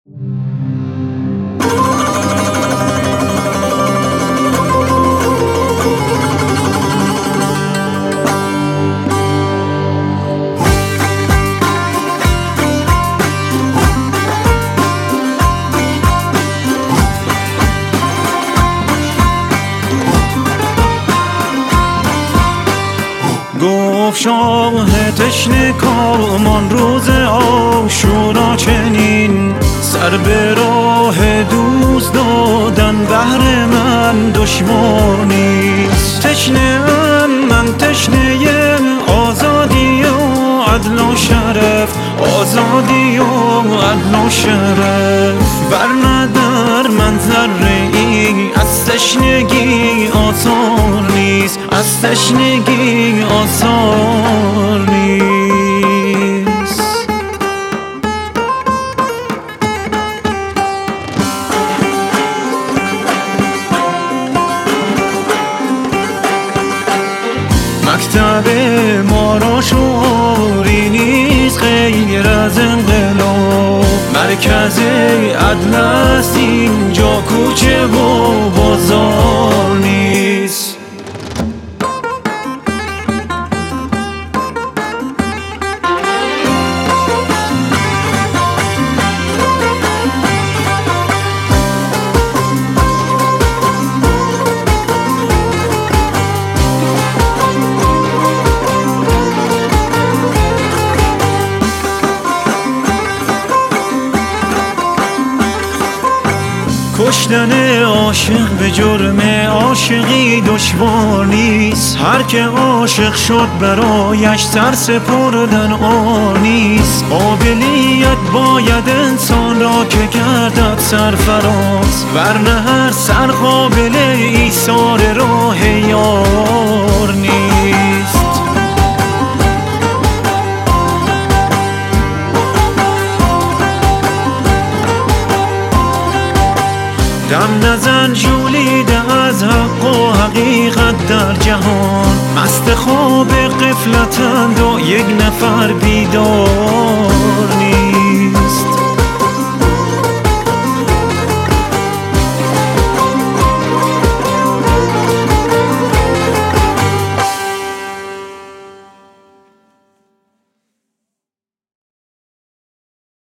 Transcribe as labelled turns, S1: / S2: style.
S1: گفت شاه تشنه کامان روز عاشورا چنین سر به راه دوست دادن بهر من دشوار نیست. تشنه‌ام من تشنه آزادی و عدل و شرف، آزادی و عدل و شرف. برندر من ذره ای از تشنگی آزار نیست، از تشنگی آزار نیست. مکتب ما را شعاری نیست غیر از انقلاب. مرکز عدل است اینجا، کوچه و بازار نیست. کشتن عاشق به جرم عاشقی دشوار نیست. هر که عاشق شد برایش سر سپردن آن نیست. قابلیت باید انسان را که گردد سرفراز، ورنه هر سر قابل ایثار راه یار نیست. دم نزن ژولیده از حق و حقیقت در جهان. مست خواب غفلتند و یک نفر بیدار